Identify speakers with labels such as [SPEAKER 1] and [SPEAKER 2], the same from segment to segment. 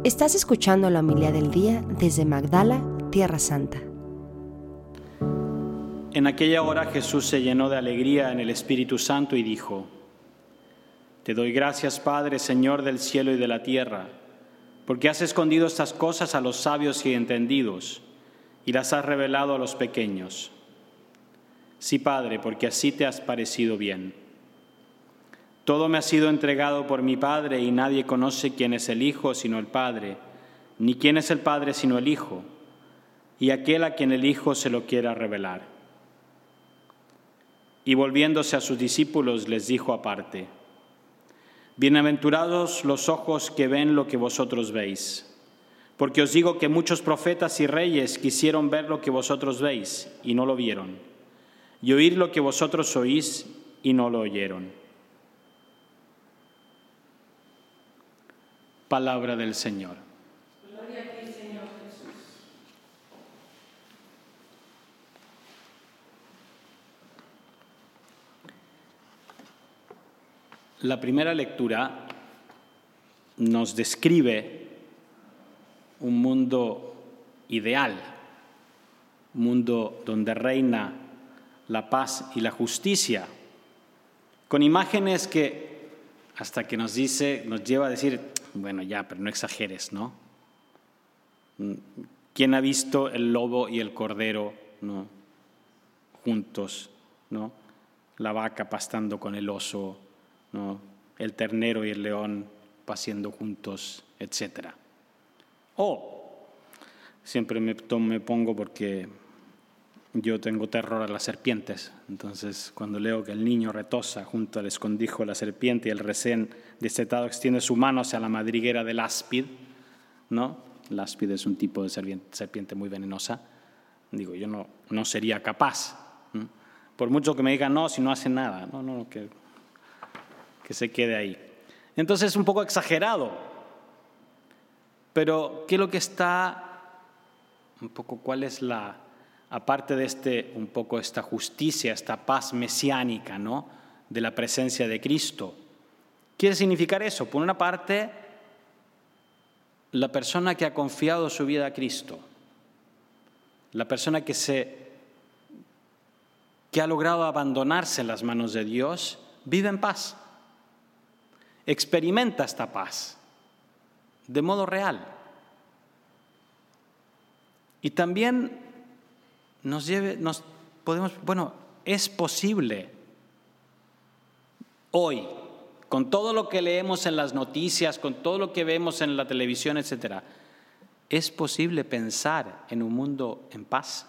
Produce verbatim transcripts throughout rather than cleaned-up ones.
[SPEAKER 1] Estás escuchando la homilía del día desde Magdala, Tierra Santa.
[SPEAKER 2] En aquella hora Jesús se llenó de alegría en el Espíritu Santo y dijo: Te doy gracias, Padre, Señor del cielo y de la tierra, porque has escondido estas cosas a los sabios y entendidos y las has revelado a los pequeños. Sí, Padre, porque así te has parecido bien. Todo me ha sido entregado por mi Padre y nadie conoce quién es el Hijo sino el Padre, ni quién es el Padre sino el Hijo, y aquel a quien el Hijo se lo quiera revelar. Y volviéndose a sus discípulos les dijo aparte: Bienaventurados los ojos que ven lo que vosotros veis, porque os digo que muchos profetas y reyes quisieron ver lo que vosotros veis y no lo vieron, y oír lo que vosotros oís y no lo oyeron. Palabra del Señor.
[SPEAKER 3] Gloria a ti, Señor Jesús.
[SPEAKER 2] La primera lectura nos describe un mundo ideal, un mundo donde reina la paz y la justicia, con imágenes que hasta que nos dice, nos lleva a decir, bueno, ya, pero no exageres, ¿no? ¿Quién ha visto el lobo y el cordero, ¿no?, juntos, ¿no? La vaca pastando con el oso, ¿no? El ternero y el león paseando juntos, etcétera. O, siempre me, me pongo porque yo tengo terror a las serpientes, entonces cuando leo que el niño retosa junto al escondrijo de la serpiente y el recién destetado extiende su mano hacia la madriguera del áspid, ¿no? El áspid es un tipo de serpiente muy venenosa. Digo, yo no, no sería capaz, ¿no? Por mucho que me digan, no, si no hace nada, no, no, que, que se quede ahí. Entonces es un poco exagerado, pero ¿qué es lo que está, un poco cuál es la, aparte de este, un poco esta justicia, esta paz mesiánica, ¿no?, de la presencia de Cristo? ¿Quiere significar eso? Por una parte, la persona que ha confiado su vida a Cristo, la persona que, se, que ha logrado abandonarse en las manos de Dios, vive en paz, experimenta esta paz de modo real. Y también nos lleve, nos podemos, bueno, es posible hoy, con todo lo que leemos en las noticias, con todo lo que vemos en la televisión, etcétera, es posible pensar en un mundo en paz.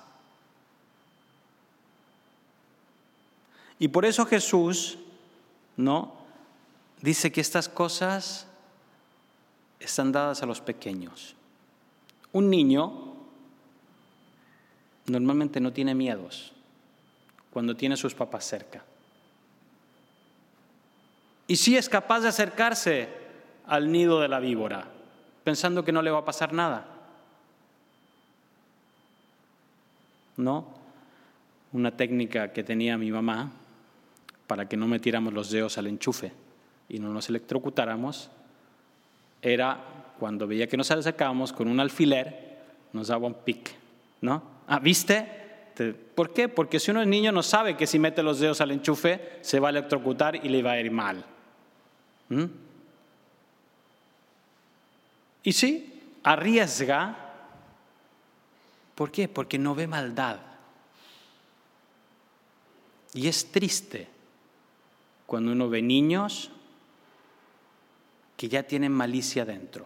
[SPEAKER 2] Y por eso Jesús, ¿no?, dice que estas cosas están dadas a los pequeños. Un niño normalmente no tiene miedos cuando tiene a sus papás cerca. Y sí es capaz de acercarse al nido de la víbora, pensando que no le va a pasar nada. ¿No? Una técnica que tenía mi mamá para que no metiéramos los dedos al enchufe y no nos electrocutáramos era, cuando veía que nos acercábamos con un alfiler, nos daba un pic, ¿no? Ah, ¿viste? ¿Por qué? Porque si uno es niño no sabe que si mete los dedos al enchufe se va a electrocutar y le va a ir mal. ¿Mm? Y sí, arriesga. ¿Por qué? Porque no ve maldad. Y es triste cuando uno ve niños que ya tienen malicia dentro.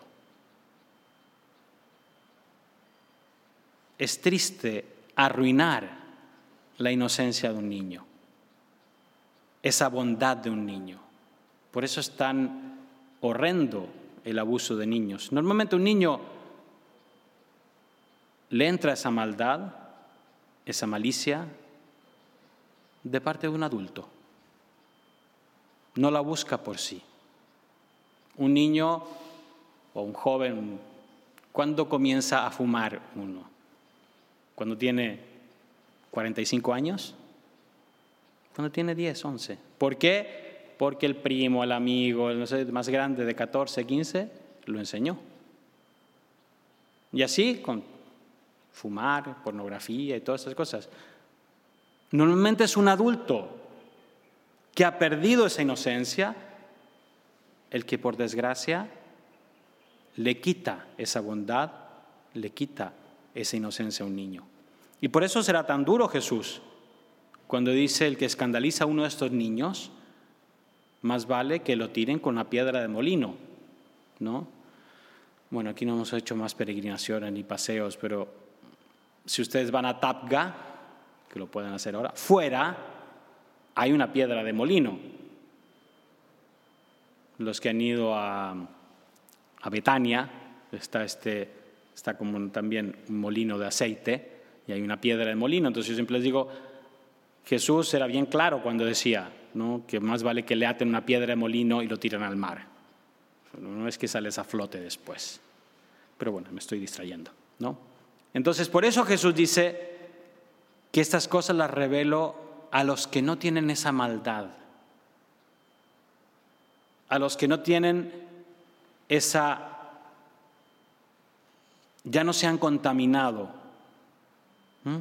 [SPEAKER 2] Es triste arruinar la inocencia de un niño, esa bondad de un niño. Por eso es tan horrendo el abuso de niños. Normalmente un niño le entra esa maldad, esa malicia, de parte de un adulto. No la busca por sí. Un niño o un joven, ¿cuándo comienza a fumar uno? ¿Cuando tiene cuarenta y cinco años? Cuando tiene diez, once. ¿Por qué? Porque el primo, el amigo, el no sé, más grande de catorce, quince, lo enseñó. Y así con fumar, pornografía y todas esas cosas. Normalmente es un adulto que ha perdido esa inocencia el que por desgracia le quita esa bondad, le quita esa inocencia a un niño. Y por eso será tan duro Jesús cuando dice: el que escandaliza a uno de estos niños, más vale que lo tiren con una piedra de molino, ¿no? Bueno, aquí no hemos hecho más peregrinaciones ni paseos, pero si ustedes van a Tapga, que lo pueden hacer ahora, fuera hay una piedra de molino. Los que han ido a, a Betania, está, este, está como también un molino de aceite y hay una piedra de molino. Entonces yo siempre les digo, Jesús era bien claro cuando decía, ¿no?, que más vale que le aten una piedra de molino y lo tiran al mar. No es que sales a flote después. Pero bueno, me estoy distrayendo, ¿no? Entonces, por eso Jesús dice que estas cosas las revelo a los que no tienen esa maldad, a los que no tienen esa, ya no se han contaminado. ¿Mm?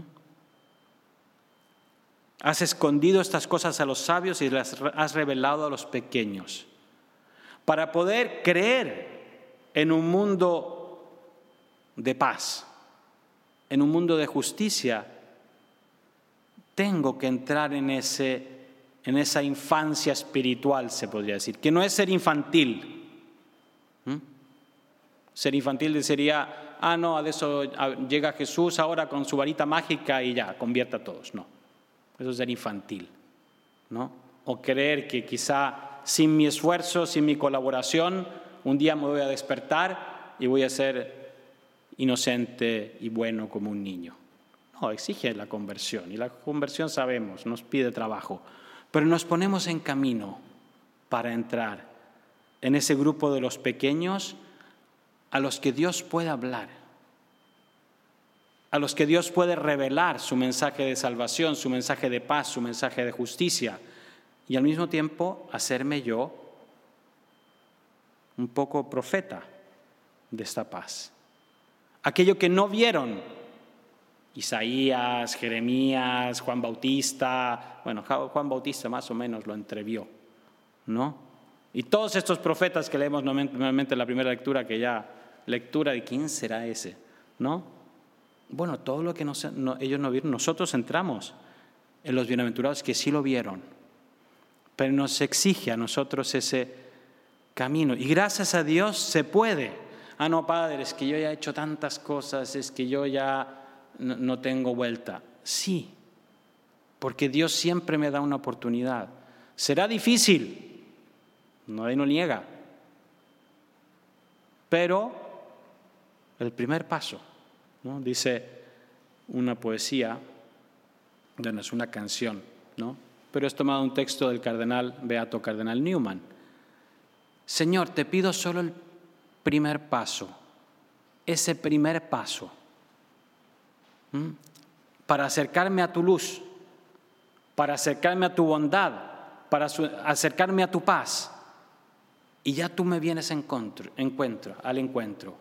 [SPEAKER 2] Has escondido estas cosas a los sabios y las has revelado a los pequeños. Para poder creer en un mundo de paz, en un mundo de justicia, tengo que entrar en, ese, en esa infancia espiritual, se podría decir, que no es ser infantil. ¿Mm? Ser infantil sería, ah, no, a eso llega Jesús ahora con su varita mágica y ya, convierte a todos. No, eso es ser infantil, ¿no? O creer que quizá sin mi esfuerzo, sin mi colaboración, un día me voy a despertar y voy a ser inocente y bueno como un niño. No, exige la conversión, y la conversión sabemos, nos pide trabajo, pero nos ponemos en camino para entrar en ese grupo de los pequeños a los que Dios puede hablar, a los que Dios puede revelar su mensaje de salvación, su mensaje de paz, su mensaje de justicia, y al mismo tiempo hacerme yo un poco profeta de esta paz. Aquello que no vieron Isaías, Jeremías, Juan Bautista, bueno, Juan Bautista más o menos lo entrevió, ¿no? Y todos estos profetas que leemos normalmente en la primera lectura, que ya, lectura de quién será ese, ¿no? Bueno, todo lo que no, no, ellos no vieron, nosotros entramos en los bienaventurados que sí lo vieron, pero nos exige a nosotros ese camino. Y gracias a Dios se puede. Ah, no, Padre, es que yo ya he hecho tantas cosas, es que yo ya no, no tengo vuelta. Sí, porque Dios siempre me da una oportunidad. Será difícil, nadie lo niega, pero el primer paso, ¿no? Dice una poesía, bueno, es una canción, ¿no? Pero es tomado un texto del cardenal, beato cardenal Newman. Señor, te pido solo el primer paso, ese primer paso, ¿m? para acercarme a tu luz, para acercarme a tu bondad, para acercarme a tu paz. Y ya tú me vienes encuentro, encuentro, al encuentro.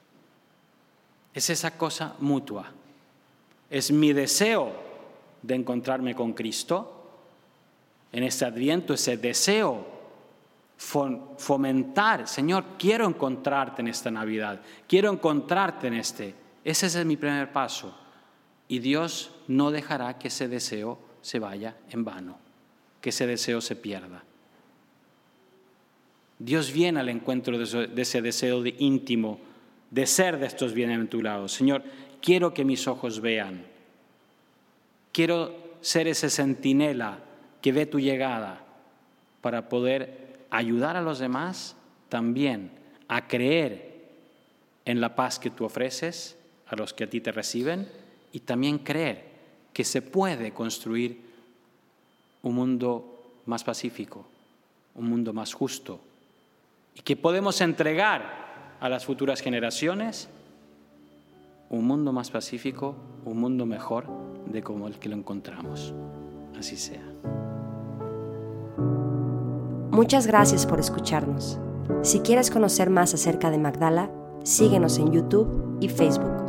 [SPEAKER 2] Es esa cosa mutua. Es mi deseo de encontrarme con Cristo en este Adviento, ese deseo fomentar, Señor, quiero encontrarte en esta Navidad, quiero encontrarte en este. Ese es mi primer paso. Y Dios no dejará que ese deseo se vaya en vano, que ese deseo se pierda. Dios viene al encuentro de ese deseo de íntimo, de ser de estos bienaventurados. Señor, quiero que mis ojos vean. Quiero ser ese centinela que ve tu llegada para poder ayudar a los demás también a creer en la paz que tú ofreces a los que a ti te reciben y también creer que se puede construir un mundo más pacífico, un mundo más justo y que podemos entregar a las futuras generaciones un mundo más pacífico, un mundo mejor de como el que lo encontramos. Así sea.
[SPEAKER 1] Muchas gracias por escucharnos. Si quieres conocer más acerca de Magdala, síguenos en YouTube y Facebook.